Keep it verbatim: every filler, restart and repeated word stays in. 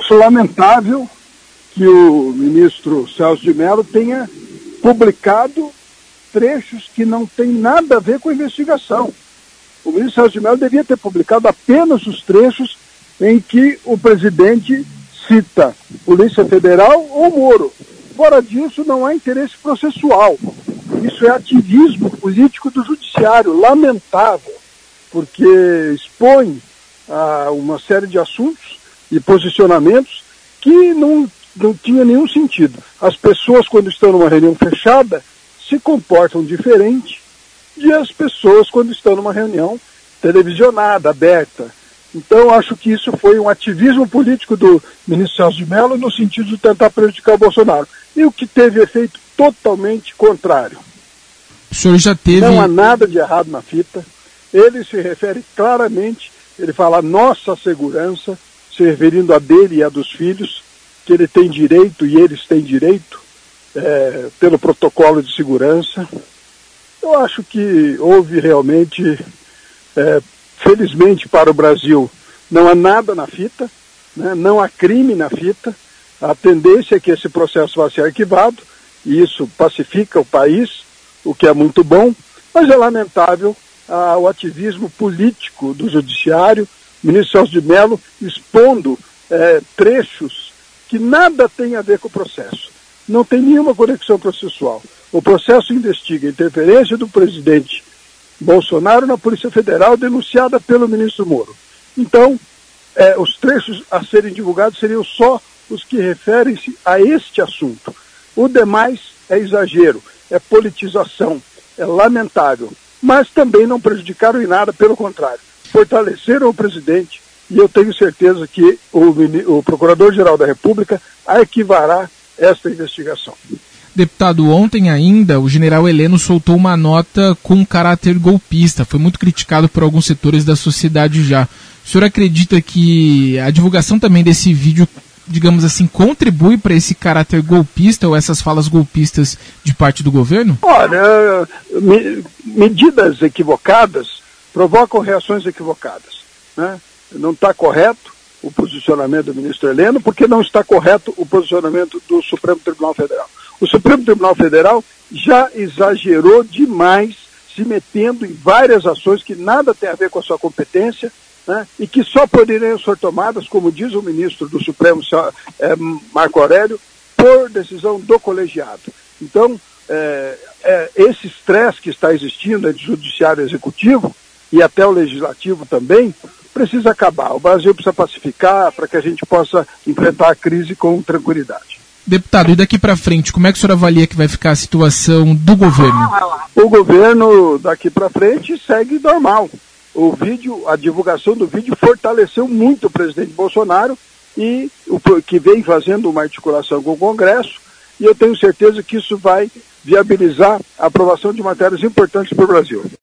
acho lamentável que o ministro Celso de Mello tenha publicado trechos que não têm nada a ver com a investigação. O ministro Celso de Mello devia ter publicado apenas os trechos em que o presidente cita Polícia Federal ou Moro. Fora disso, não há interesse processual. Isso é ativismo político do judiciário, lamentável, porque expõe a uma série de assuntos e posicionamentos que não, não tinha nenhum sentido. As pessoas, quando estão numa reunião fechada, se comportam diferente de as pessoas quando estão numa reunião televisionada, aberta. Então, acho que isso foi um ativismo político do ministro Celso de Mello no sentido de tentar prejudicar o Bolsonaro. E o que teve efeito totalmente contrário. O senhor já teve... Não há nada de errado na fita. Ele se refere claramente, ele fala nossa segurança, se referindo a dele e a dos filhos, que ele tem direito e eles têm direito, é, pelo protocolo de segurança. Eu acho que houve realmente, é, felizmente para o Brasil, não há nada na fita, né, não há crime na fita. A tendência é que esse processo vá ser arquivado, e isso pacifica o país, o que é muito bom, mas é lamentável ah, o ativismo político do judiciário, o ministro Celso de Mello expondo eh, trechos que nada tem a ver com o processo. Não tem nenhuma conexão processual. O processo investiga a interferência do presidente Bolsonaro na Polícia Federal, denunciada pelo ministro Moro. Então, eh, os trechos a serem divulgados seriam só os que referem-se a este assunto. O demais é exagero, é politização, é lamentável, mas também não prejudicaram em nada, pelo contrário, fortaleceram o presidente, e eu tenho certeza que o, o Procurador-Geral da República arquivará esta investigação. Deputado, ontem ainda o general Heleno soltou uma nota com caráter golpista, foi muito criticado por alguns setores da sociedade já. O senhor acredita que a divulgação também desse vídeo, digamos assim, contribui para esse caráter golpista ou essas falas golpistas de parte do governo? Olha, me, medidas equivocadas provocam reações equivocadas, né? Não está correto o posicionamento do ministro Heleno, porque não está correto o posicionamento do Supremo Tribunal Federal. O Supremo Tribunal Federal já exagerou demais, se metendo em várias ações que nada tem a ver com a sua competência, né, e que só poderiam ser tomadas, como diz o ministro do Supremo, é, Marco Aurélio, por decisão do colegiado. Então, é, é, esse estresse que está existindo entre o judiciário e o executivo, e até o legislativo também, precisa acabar. O Brasil precisa pacificar para que a gente possa enfrentar a crise com tranquilidade. Deputado, e daqui para frente, como é que o senhor avalia que vai ficar a situação do governo? O governo daqui para frente segue normal. O vídeo, a divulgação do vídeo fortaleceu muito o presidente Bolsonaro, e o que vem fazendo uma articulação com o Congresso, e eu tenho certeza que isso vai viabilizar a aprovação de matérias importantes para o Brasil.